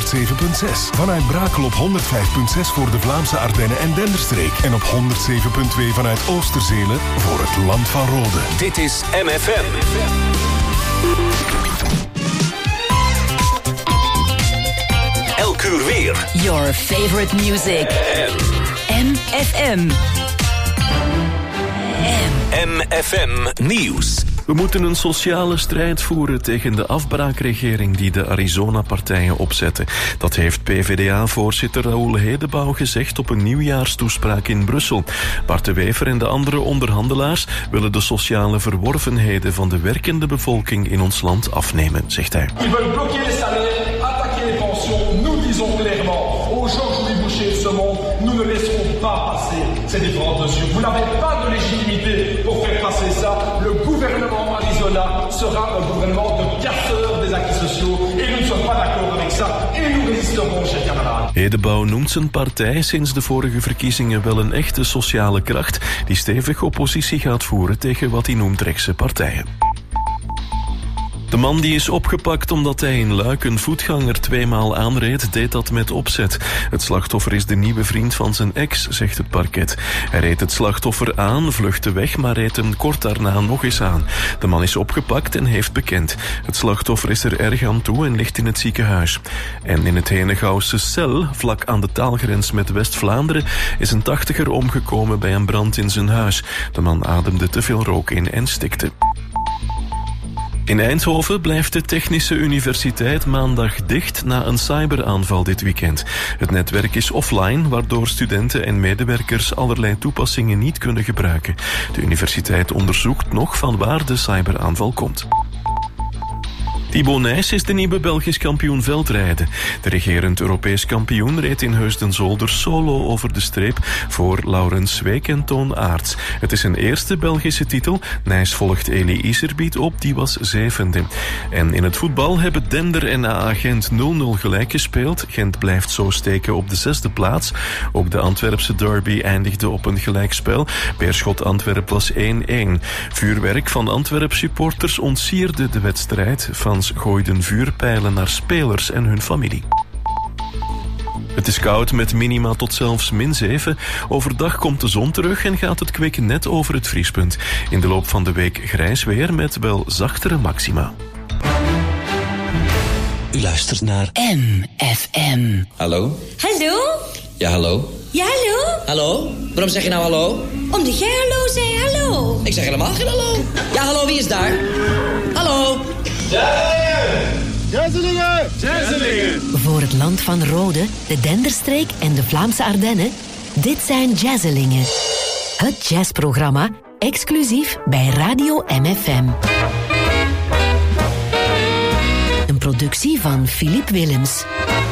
107.6. Vanuit Brakel op 105.6 voor de Vlaamse Ardennen en Denderstreek. En op 107.2 vanuit Oosterzele voor het Land van Rode. Dit is MFM. Elk uur weer. Your favorite music. MFM. MFM Nieuws. We moeten een sociale strijd voeren tegen de afbraakregering die de Arizona-partijen opzetten. Dat heeft PvdA-voorzitter Raoul Hedebouw gezegd op een nieuwjaarstoespraak in Brussel. Bart de Wever en de andere onderhandelaars willen de sociale verworvenheden van de werkende bevolking in ons land afnemen, zegt hij. Ils veulent bloquer les salaires, attaquer les pensions. Nous disons clairement aux Georges Boucher de ce monde, nous ne laisserons pas passer ces différentes mesures. Vous n'avez pas de légitimité pour faire passer ça. Le gouvernement Arizona sera un gouvernement de casseurs des acquis sociaux et nous ne sommes pas d'accord avec ça et nous résisterons, chers camarades. Hedebouw noemt zijn partij sinds de vorige verkiezingen wel een echte sociale kracht die stevig oppositie gaat voeren tegen wat hij noemt rechtse partijen. De man die is opgepakt omdat hij in Luik een voetganger 2 maal aanreed, deed dat met opzet. Het slachtoffer is de nieuwe vriend van zijn ex, zegt het parket. Hij reed het slachtoffer aan, vluchtte weg, maar reed hem kort daarna nog eens aan. De man is opgepakt en heeft bekend. Het slachtoffer is er erg aan toe en ligt in het ziekenhuis. En in het Henegouwse Cel, vlak aan de taalgrens met West-Vlaanderen, is een 80er omgekomen bij een brand in zijn huis. De man ademde te veel rook in en stikte. In Eindhoven blijft de Technische Universiteit maandag dicht na een cyberaanval dit weekend. Het netwerk is offline, waardoor studenten en medewerkers allerlei toepassingen niet kunnen gebruiken. De universiteit onderzoekt nog van waar de cyberaanval komt. Thibaut Nys is de nieuwe Belgisch kampioen veldrijden. De regerend Europees kampioen reed in Heusden-Zolder solo over de streep voor Laurens Sweek en Toon Aerts. Het is zijn eerste Belgische titel. Nys volgt Elie Iserbiet op, die was 7e. En in het voetbal hebben Dender en AA Gent 0-0 gelijk gespeeld. Gent blijft zo steken op de 6e plaats. Ook de Antwerpse derby eindigde op een gelijkspel. Beerschot Antwerp was 1-1. Vuurwerk van Antwerp supporters ontsierde de wedstrijd. Fans gooiden vuurpijlen naar spelers en hun familie. Het is koud met minima tot zelfs -7. Overdag komt de zon terug en gaat het kwik net over het vriespunt. In de loop van de week grijs weer met wel zachtere maxima. U luistert naar MFM. Hallo? Hallo? Ja, hallo? Ja, hallo? Hallo? Waarom zeg je nou hallo? Omdat jij hallo zei, hallo. Ik zeg helemaal geen hallo. Ja, hallo, wie is daar? Hallo? Jazzelingen! Jazzelingen! Voor het Land van Rode, de Denderstreek en de Vlaamse Ardennen. Dit zijn Jazzelingen. Het jazzprogramma, exclusief bij Radio MFM. Een productie van Philippe Willems.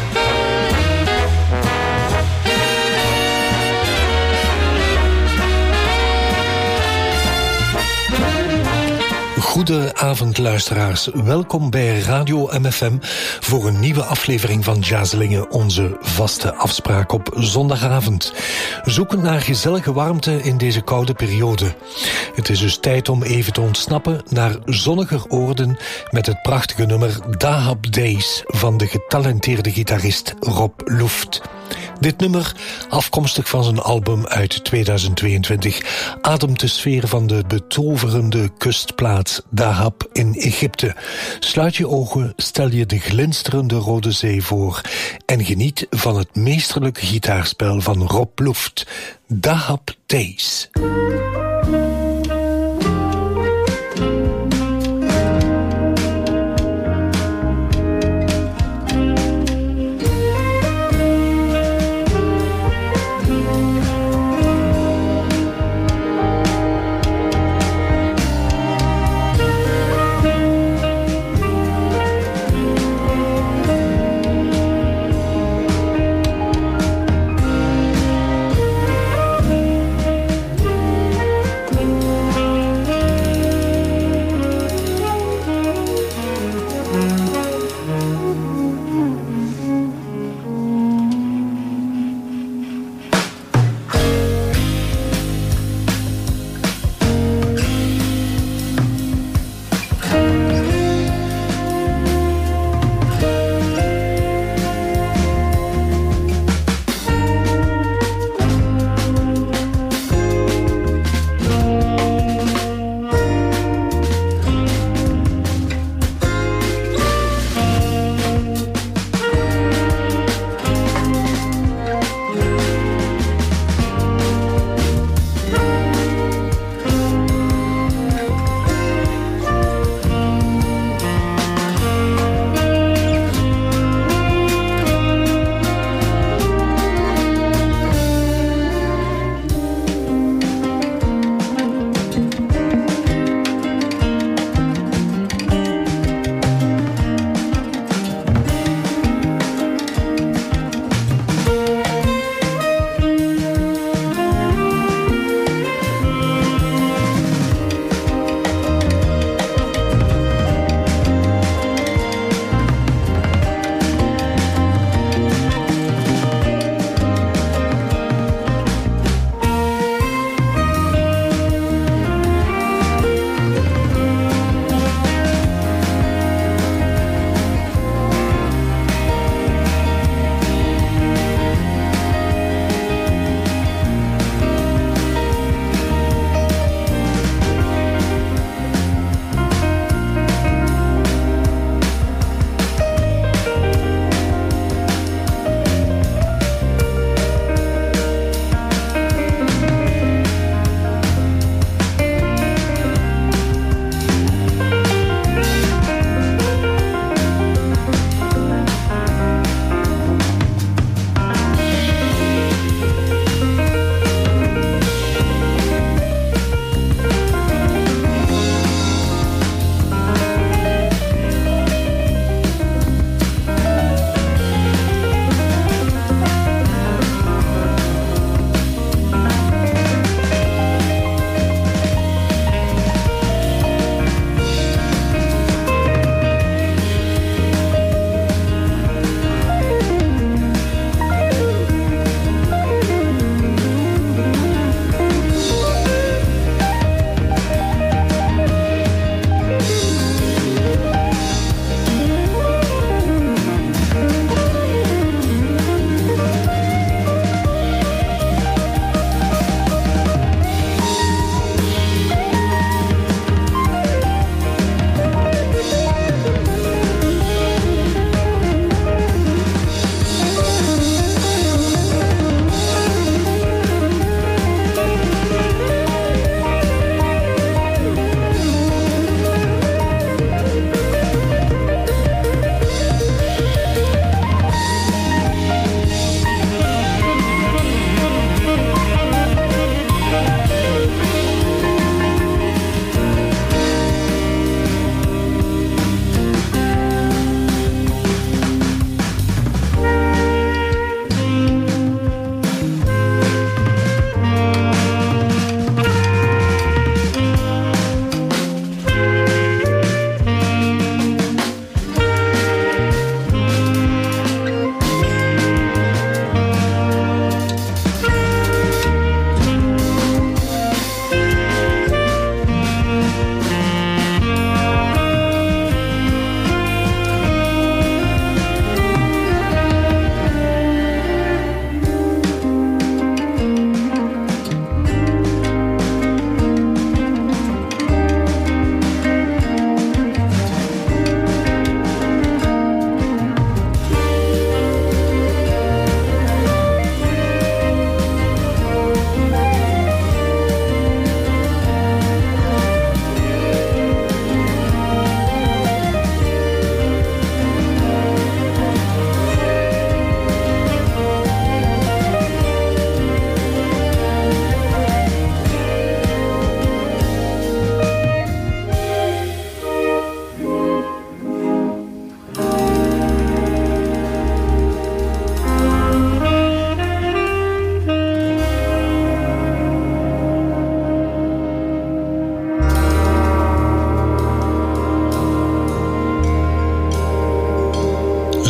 Goedenavond luisteraars, welkom bij Radio MFM voor een nieuwe aflevering van Jazzelingen, onze vaste afspraak op zondagavond. Zoekend naar gezellige warmte in deze koude periode. Het is dus tijd om even te ontsnappen naar zonniger oorden met het prachtige nummer Dahab Days van de getalenteerde gitarist Rob Luft. Dit nummer, afkomstig van zijn album uit 2022, ademt de sfeer van de betoverende kustplaats Dahab in Egypte. Sluit je ogen, stel je de glinsterende Rode Zee voor en geniet van het meesterlijke gitaarspel van Rob Luft, Dahab Days.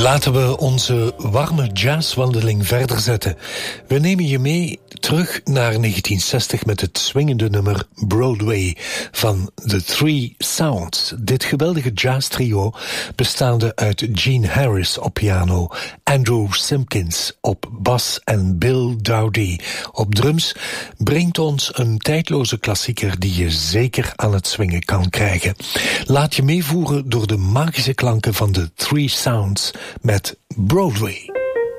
Laten we onze warme jazzwandeling verder zetten. We nemen je mee terug naar 1960 met het swingende nummer Broadway van The Three Sounds. Dit geweldige jazztrio bestaande uit Gene Harris op piano, Andrew Simpkins op bas en Bill Dowdy op drums brengt ons een tijdloze klassieker die je zeker aan het swingen kan krijgen. Laat je meevoeren door de magische klanken van The Three Sounds met Broadway.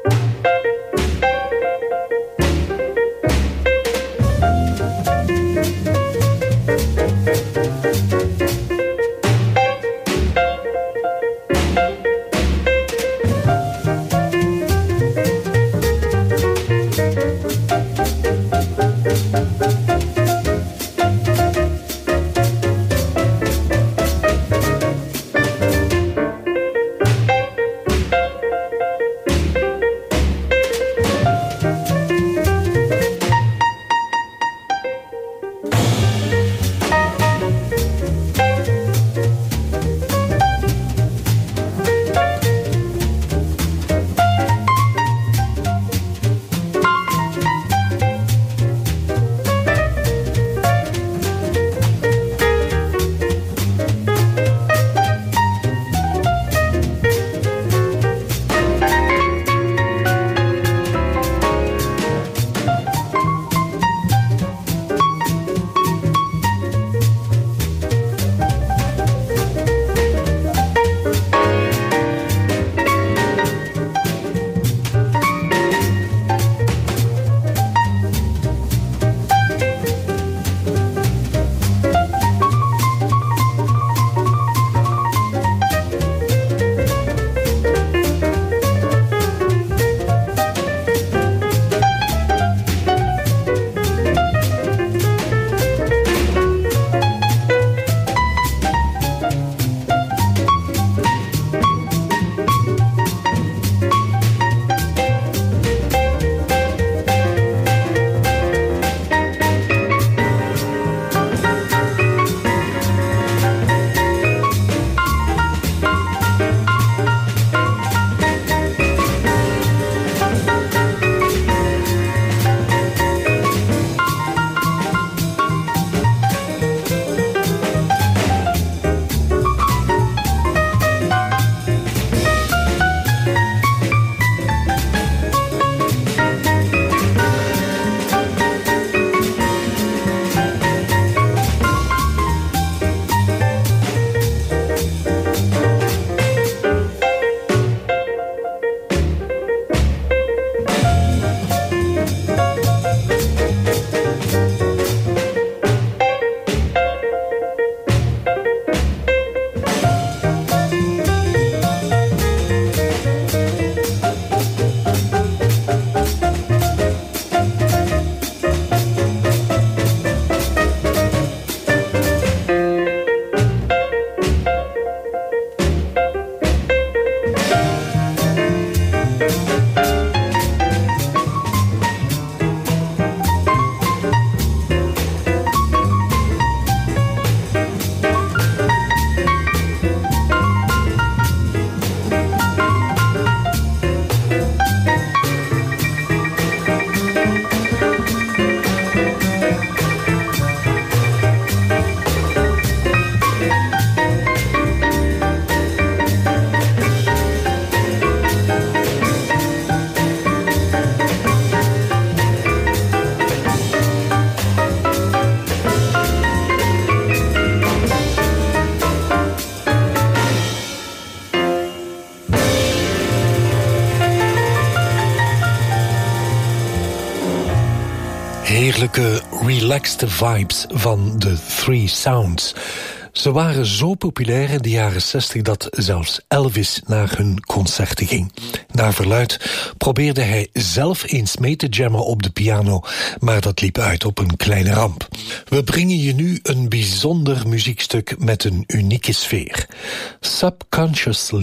Heerlijke, relaxed vibes van The Three Sounds. Ze waren zo populair in de jaren 60 dat zelfs Elvis naar hun concerten ging. Naar verluidt probeerde hij zelf eens mee te jammen op de piano, maar dat liep uit op een kleine ramp. We brengen je nu een bijzonder muziekstuk met een unieke sfeer. Subconsciously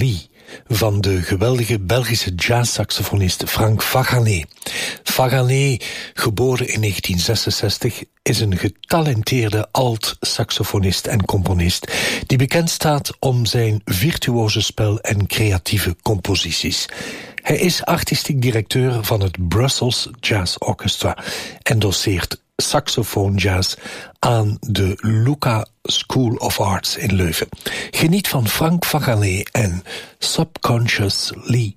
van de geweldige Belgische jazzsaxofonist Frank Faganet. Faganet, geboren in 1966, is een getalenteerde alt-saxofonist en componist die bekend staat om zijn virtuoze spel en creatieve composities. Hij is artistiek directeur van het Brussels Jazz Orchestra en doseert saxofoonjazz aan de Luca School of Arts in Leuven. Geniet van Frank Faganet en Subconsciously.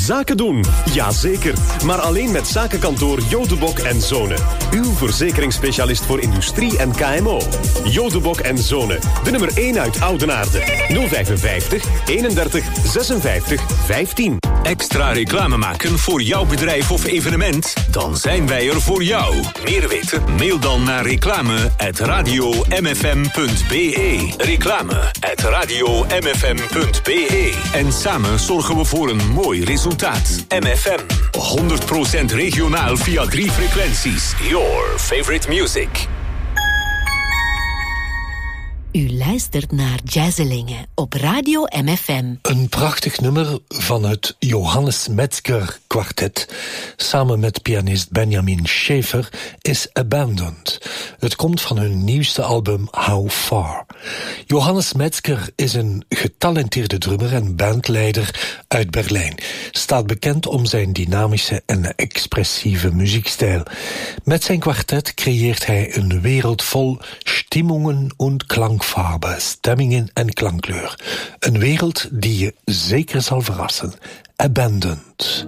Zaken doen? Jazeker. Maar alleen met zakenkantoor Jodebok en Zonen. Uw verzekeringsspecialist voor industrie en KMO. Jodebok en Zonen. De nummer 1 uit Oudenaarde. 055 31 56 15. Extra reclame maken voor jouw bedrijf of evenement? Dan zijn wij er voor jou. Meer weten? Mail dan naar reclame@radiomfm.be. Reclame@radiomfm.be. En samen zorgen we voor een mooi resultaat. MFM. 100% regionaal via 3 frequenties. Your favorite music. U luistert naar Jazzelingen op Radio MFM. Een prachtig nummer van het Johannes Metzger kwartet samen met pianist Benjamin Schaefer is Abandoned. Het komt van hun nieuwste album How Far. Johannes Metzger is een getalenteerde drummer en bandleider uit Berlijn. Staat bekend om zijn dynamische en expressieve muziekstijl. Met zijn kwartet creëert hij een wereld vol Stimmungen en Klangfarbe, stemmingen en klankkleur. Een wereld die je zeker zal verrassen. Abandoned.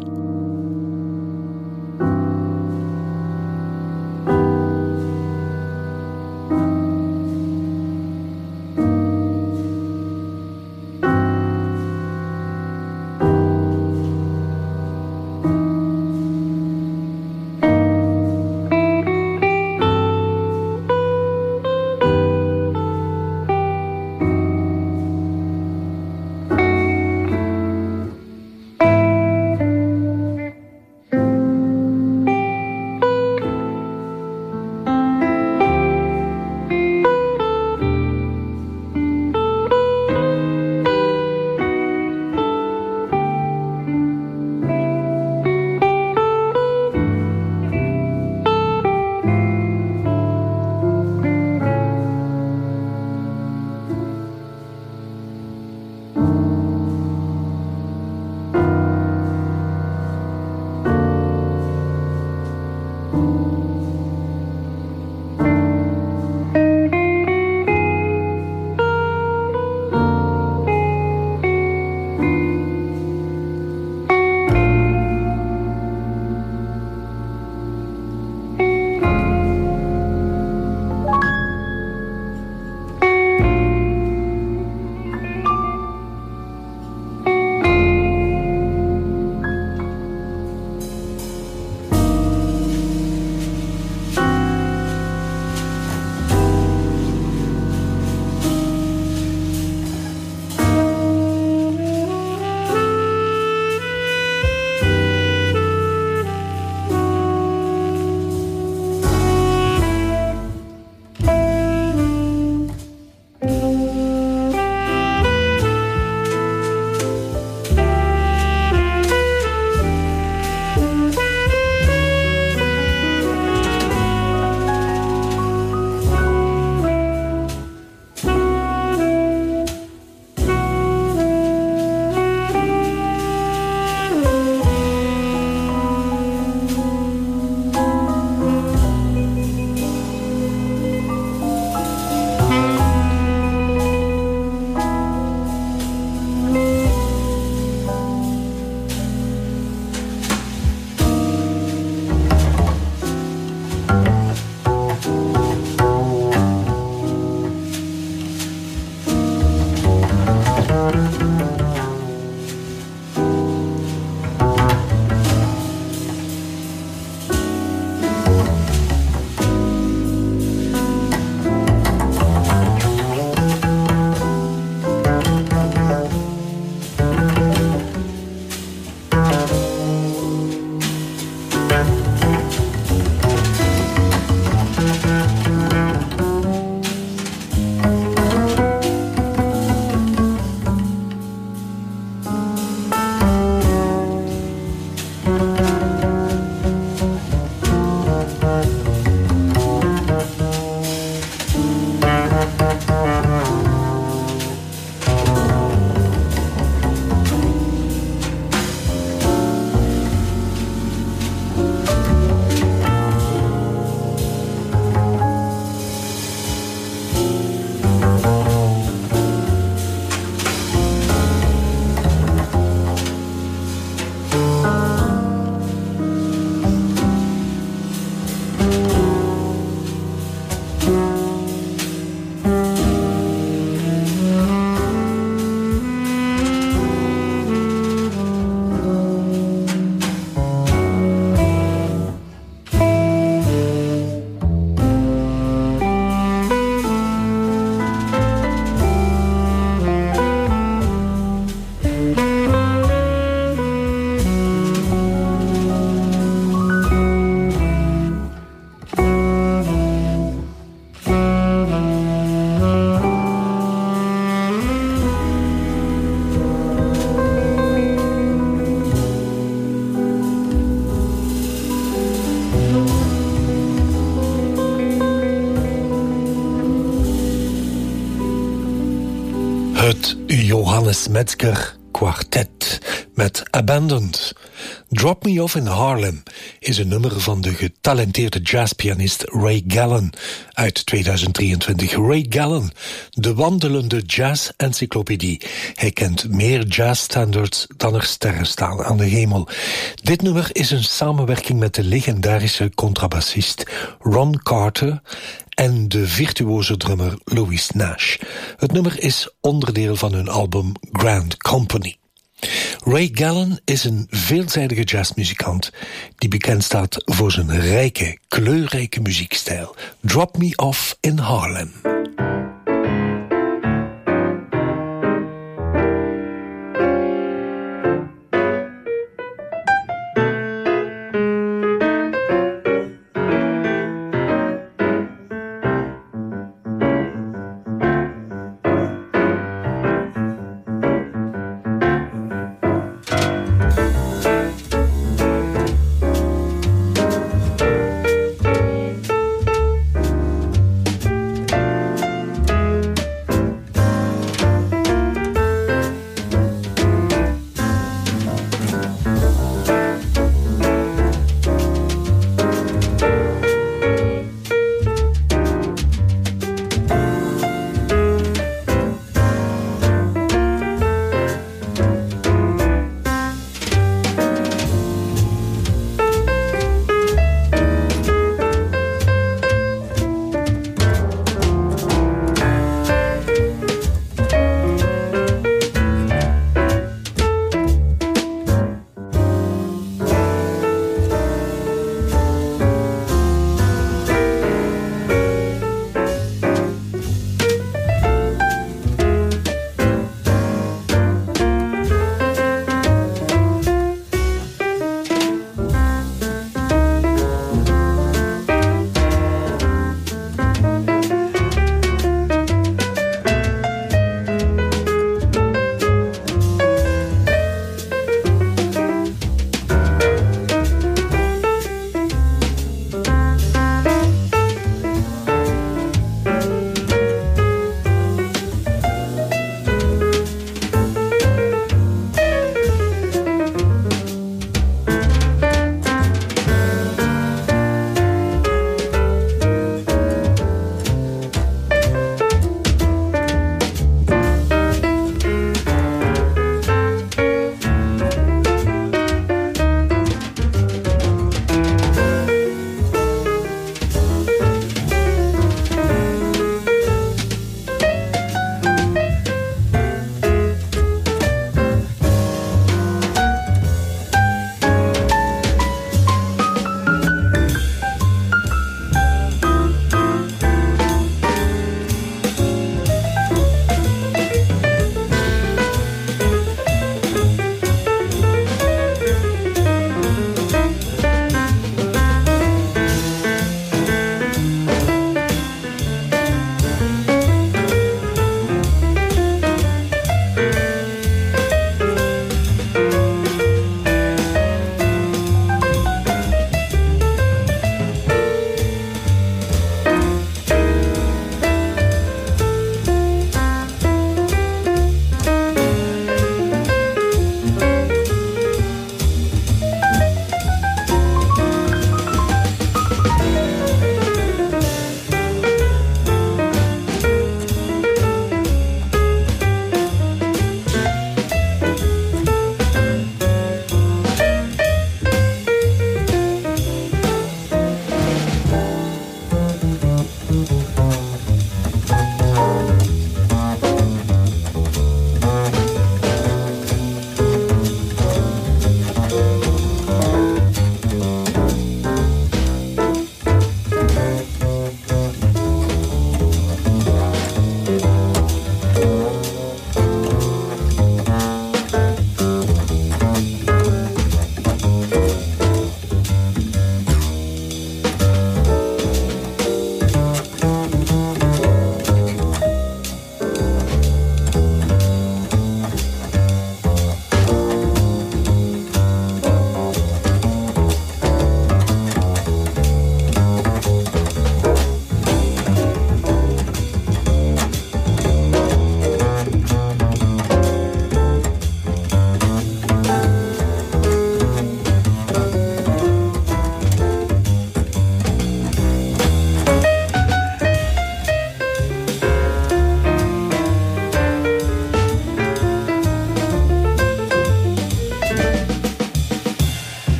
Het Johannes Metzger Quartet met Abandoned. Drop Me Off in Harlem is een nummer van de getalenteerde jazzpianist Ray Gallen uit 2023. Ray Gallen, de wandelende jazz-encyclopedie. Hij kent meer jazzstandards dan er sterren staan aan de hemel. Dit nummer is een samenwerking met de legendarische contrabassist Ron Carter en de virtuoze drummer Louis Nash. Het nummer is onderdeel van hun album Grand Company. Ray Gallen is een veelzijdige jazzmuzikant die bekend staat voor zijn rijke, kleurrijke muziekstijl. Drop Me Off in Harlem.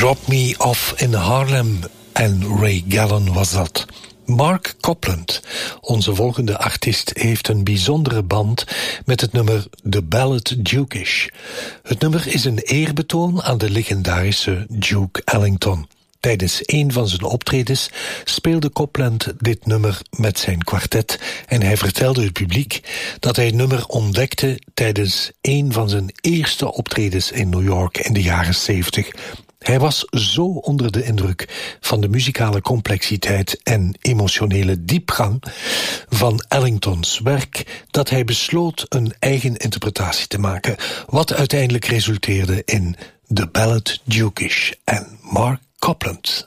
Drop Me Off in Harlem en Ray Gallen was dat. Mark Copland, onze volgende artiest, heeft een bijzondere band met het nummer The Ballad Duke-ish. Het nummer is een eerbetoon aan de legendarische Duke Ellington. Tijdens een van zijn optredens speelde Copland dit nummer met zijn kwartet en hij vertelde het publiek dat hij het nummer ontdekte tijdens een van zijn eerste optredens in New York in de jaren 70. Hij was zo onder de indruk van de muzikale complexiteit en emotionele diepgang van Ellingtons werk dat hij besloot een eigen interpretatie te maken, wat uiteindelijk resulteerde in The Ballad Duke-ish en Mark Copland.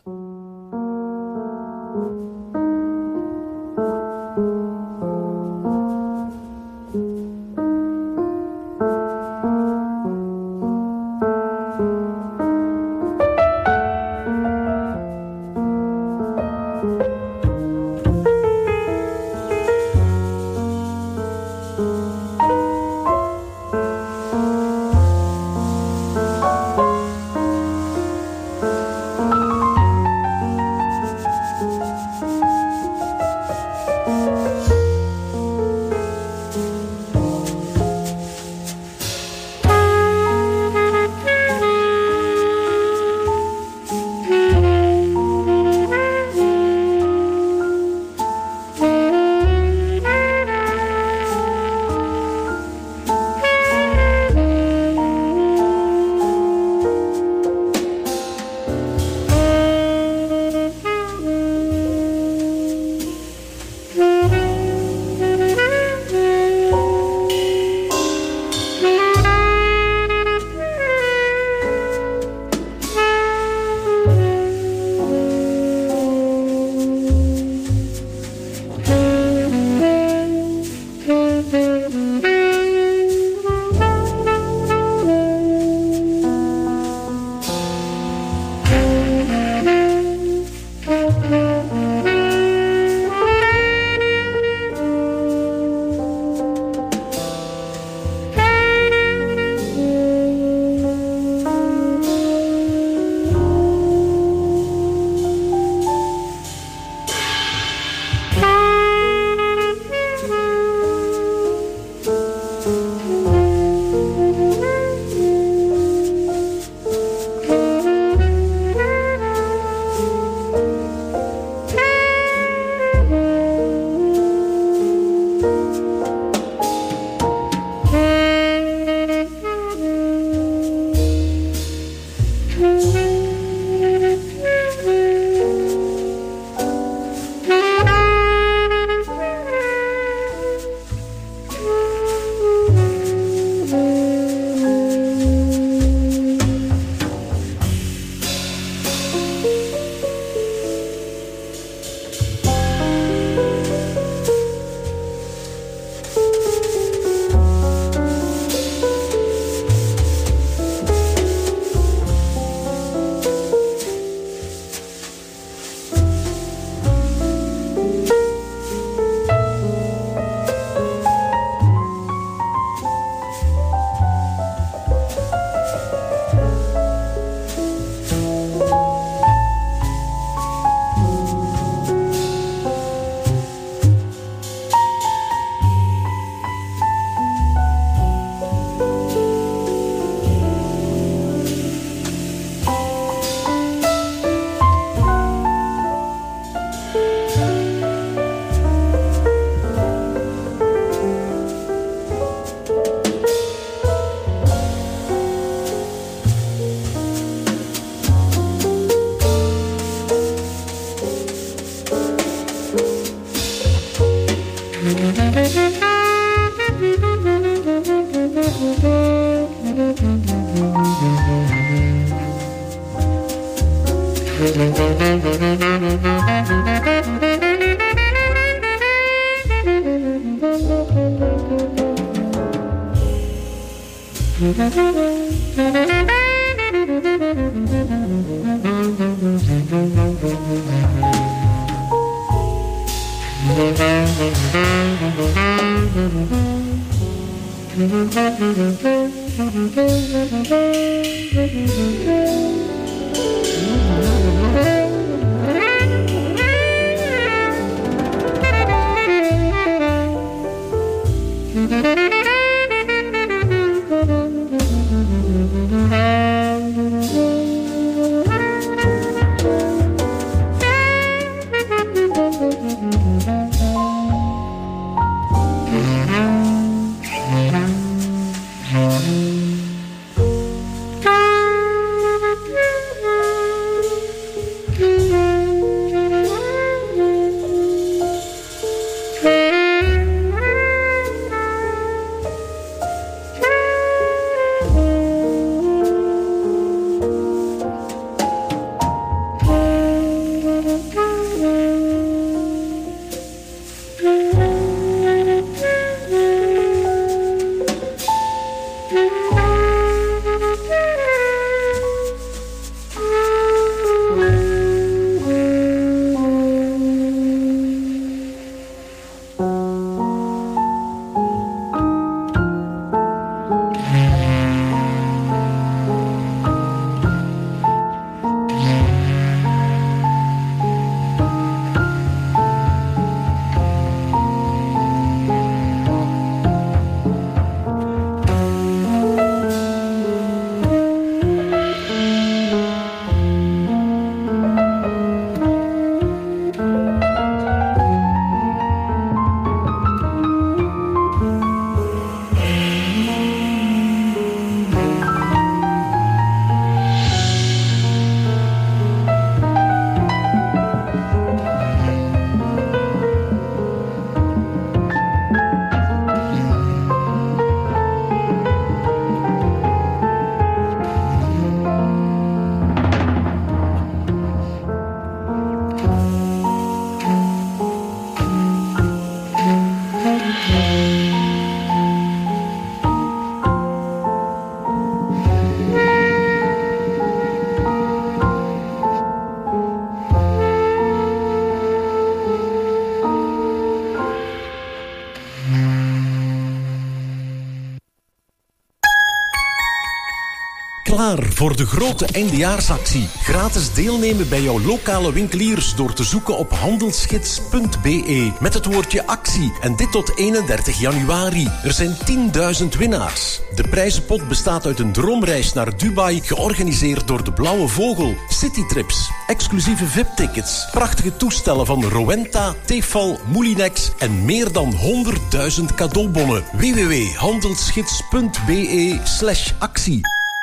Klaar voor de grote eindejaarsactie. Gratis deelnemen bij jouw lokale winkeliers door te zoeken op handelsgids.be met het woordje actie. En dit tot 31 januari. Er zijn 10.000 winnaars. De prijzenpot bestaat uit een droomreis naar Dubai, georganiseerd door de Blauwe Vogel, citytrips, exclusieve VIP-tickets, prachtige toestellen van Rowenta, Tefal, Moulinex en meer dan 100.000 cadeaubonnen. www.handelsgids.be/actie.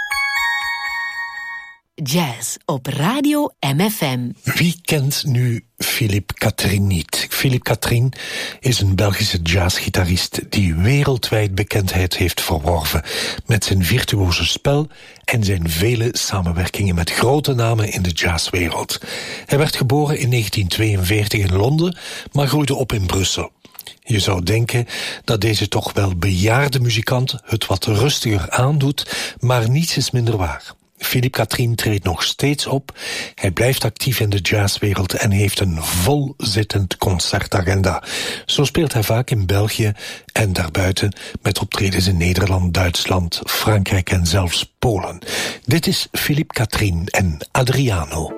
Jazz op Radio MFM. Wie kent nu Philippe Catherine niet? Philippe Catherine is een Belgische jazzgitarist die wereldwijd bekendheid heeft verworven met zijn virtuoze spel en zijn vele samenwerkingen met grote namen in de jazzwereld. Hij werd geboren in 1942 in Londen, maar groeide op in Brussel. Je zou denken dat deze toch wel bejaarde muzikant het wat rustiger aandoet, maar niets is minder waar. Philippe Catherine treedt nog steeds op. Hij blijft actief in de jazzwereld en heeft een volzittend concertagenda. Zo speelt hij vaak in België en daarbuiten met optredens in Nederland, Duitsland, Frankrijk en zelfs Polen. Dit is Philippe Catherine en Adriano.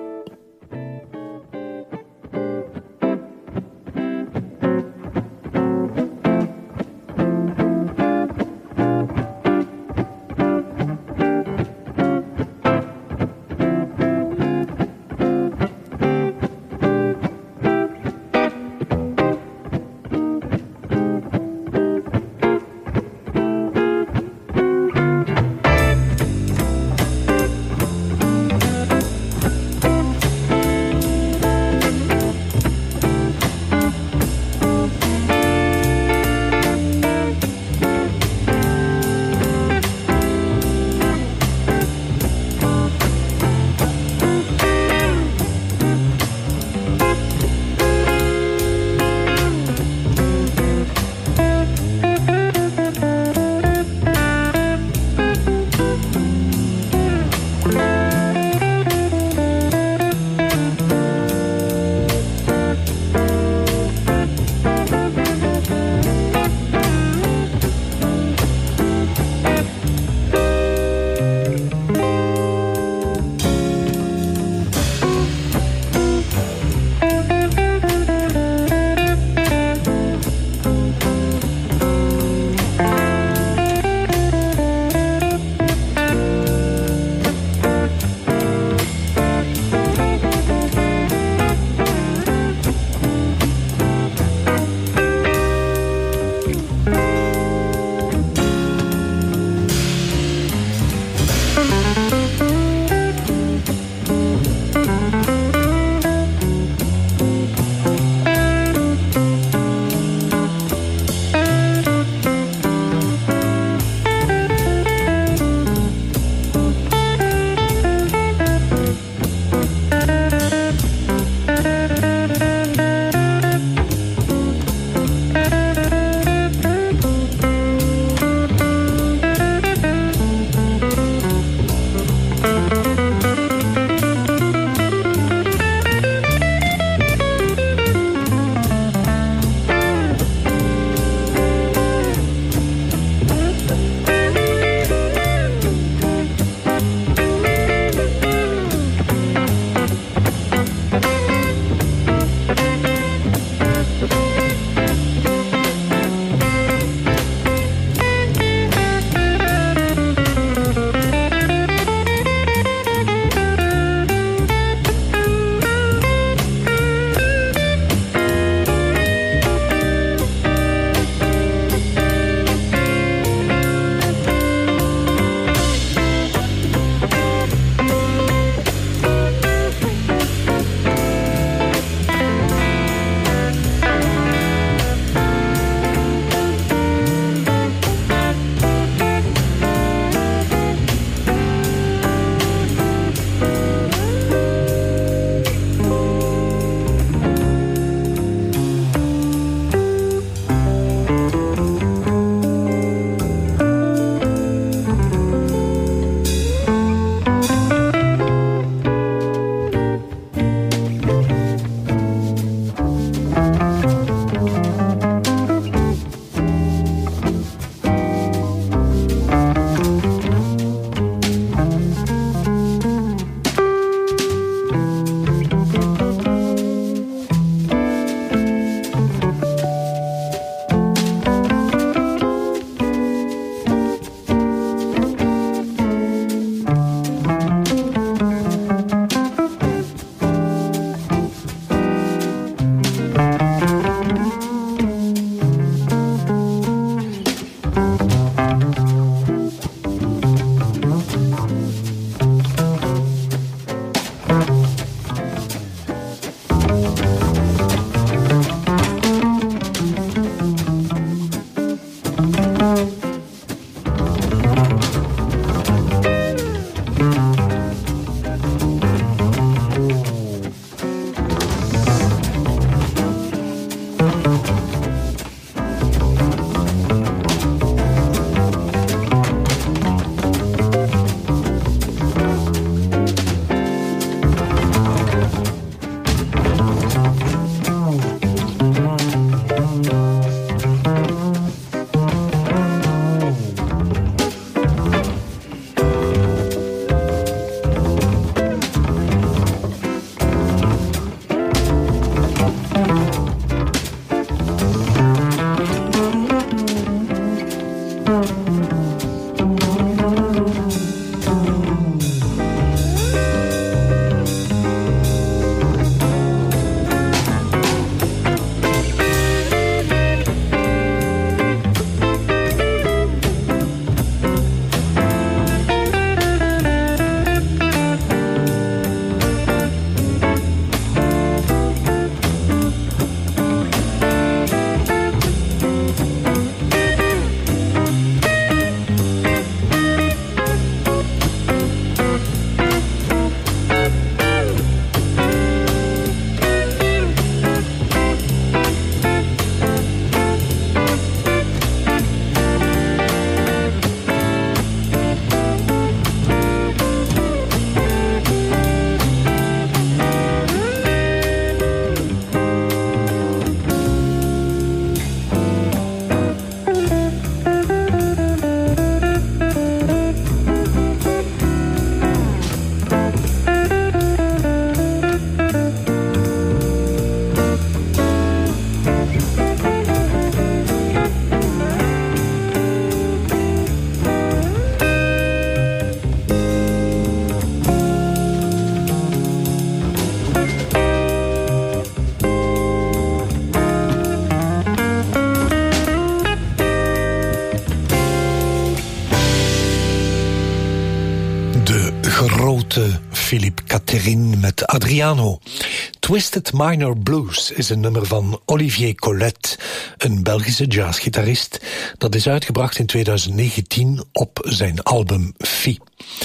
Philippe Catherine met Adriano. Twisted Minor Blues is een nummer van Olivier Colette, een Belgische jazzgitarist. Dat is uitgebracht in 2019 op zijn album Phi.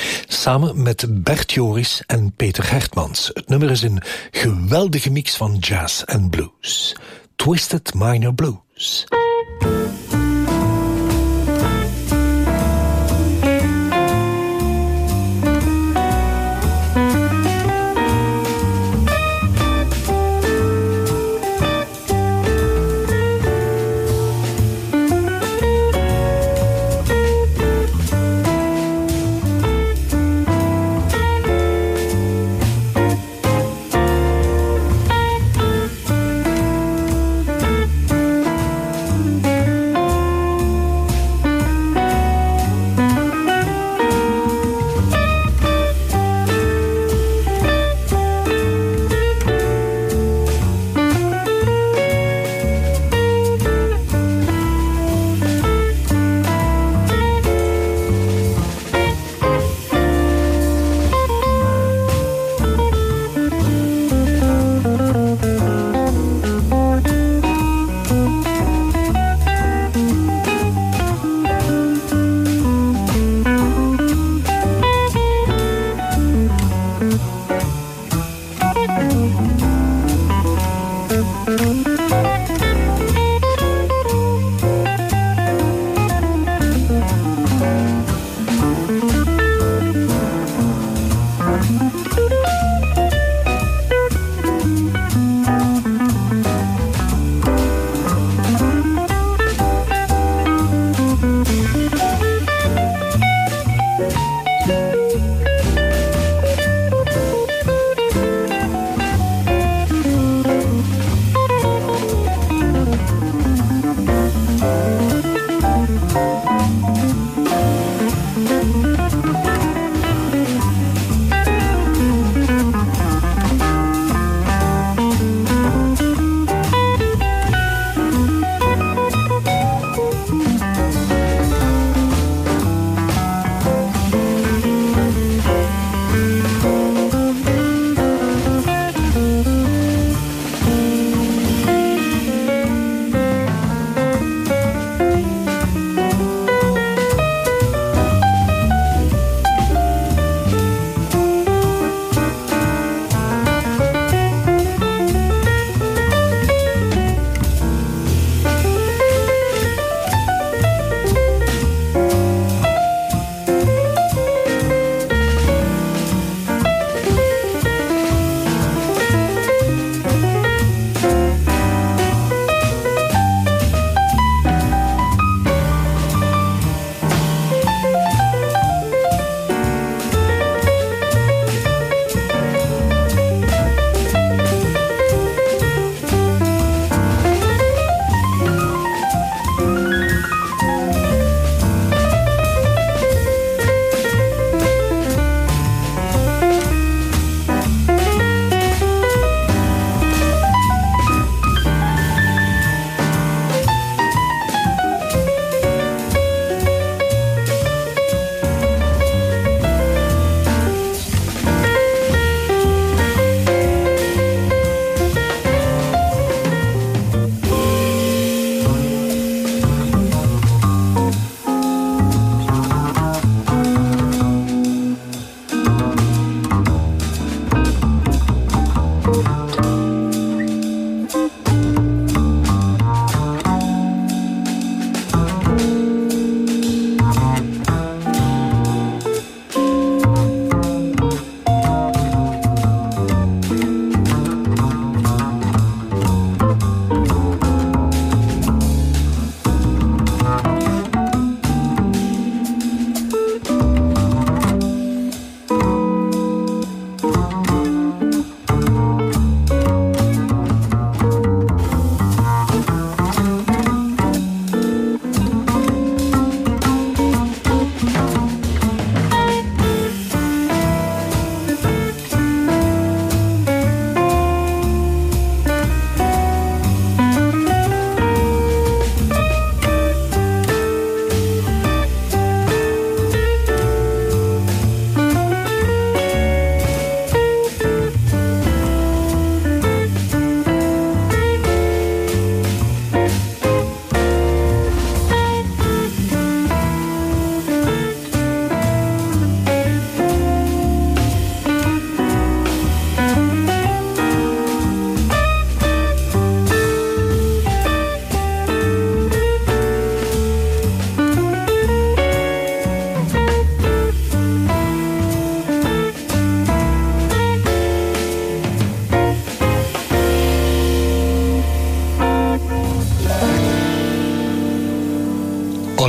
Samen met Bert Joris en Peter Hertmans. Het nummer is een geweldige mix van jazz en blues. Twisted Minor Blues.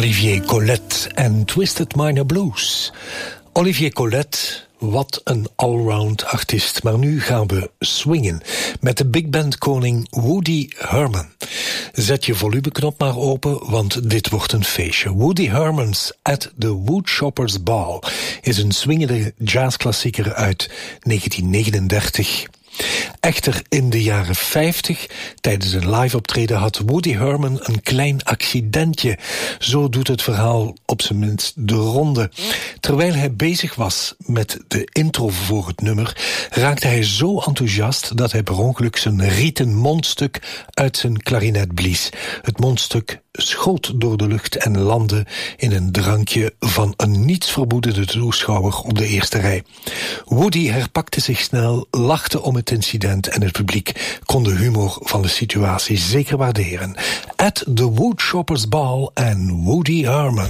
Olivier Colette en Twisted Minor Blues. Olivier Colette, wat een allround artiest. Maar nu gaan we swingen met de big band koning Woody Herman. Zet je volumeknop maar open, want dit wordt een feestje. Woody Herman's at the Woodchoppers Ball is een swingende jazzklassieker uit 1939. Echter in de jaren 50, tijdens een live optreden, had Woody Herman een klein accidentje. Zo doet het verhaal op zijn minst de ronde. Terwijl hij bezig was met de intro voor het nummer, raakte hij zo enthousiast dat hij per ongeluk zijn rieten mondstuk uit zijn klarinet blies. Het mondstuk schoot door de lucht en landde in een drankje van een nietsvermoedende toeschouwer op de eerste rij. Woody herpakte zich snel, lachte om het incident en het publiek kon de humor van de situatie zeker waarderen. At the Woodchoppers Ball en Woody Herman.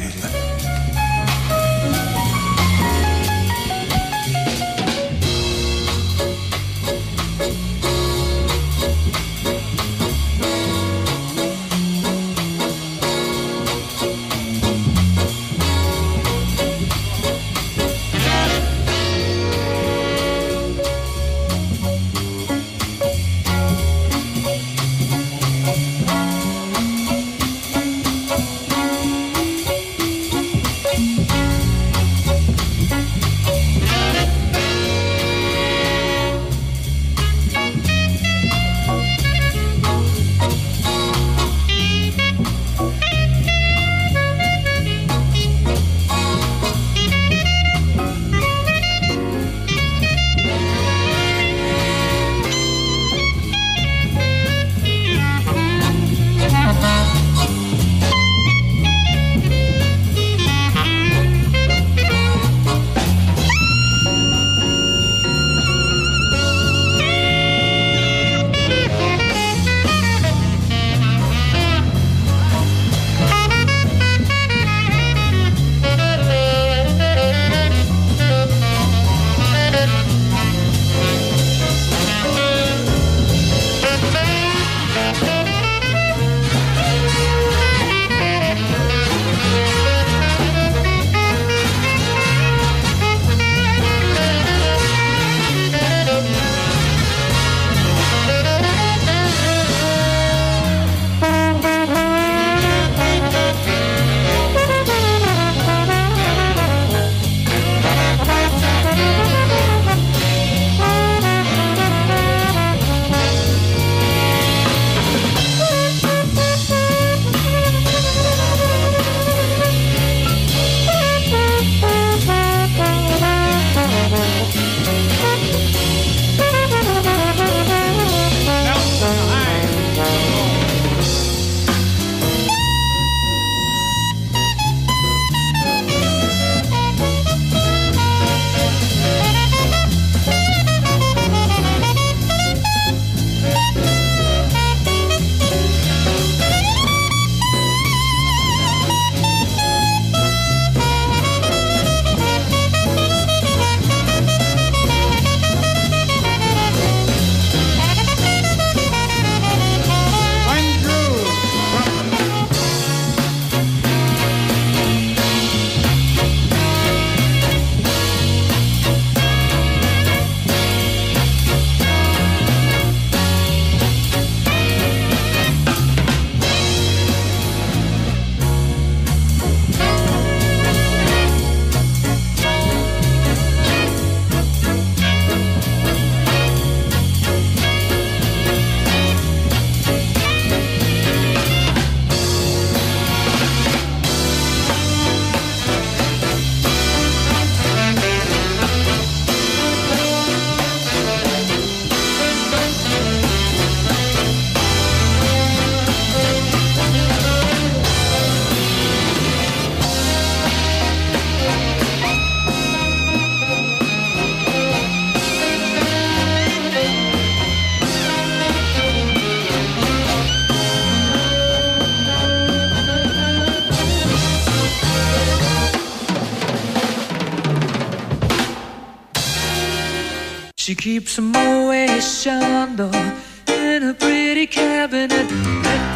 She keeps a Moet Chandon in a pretty cabinet.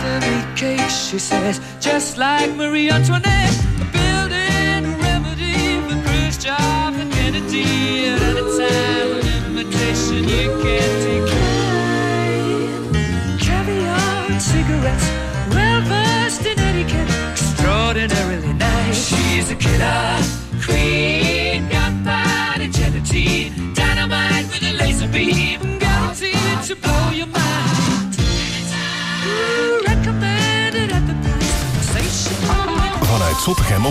cake, she says, just like Marie Antoinette, building a remedy for Khrushchev and Kennedy. At any time, an invitation you can't decline. Caviar and cigarettes, well versed in etiquette, extraordinarily nice. She's a killer queen, gunpowder gelatine, dynamite with a laser beam, guaranteed to blow your mind. Vanuit Zottegem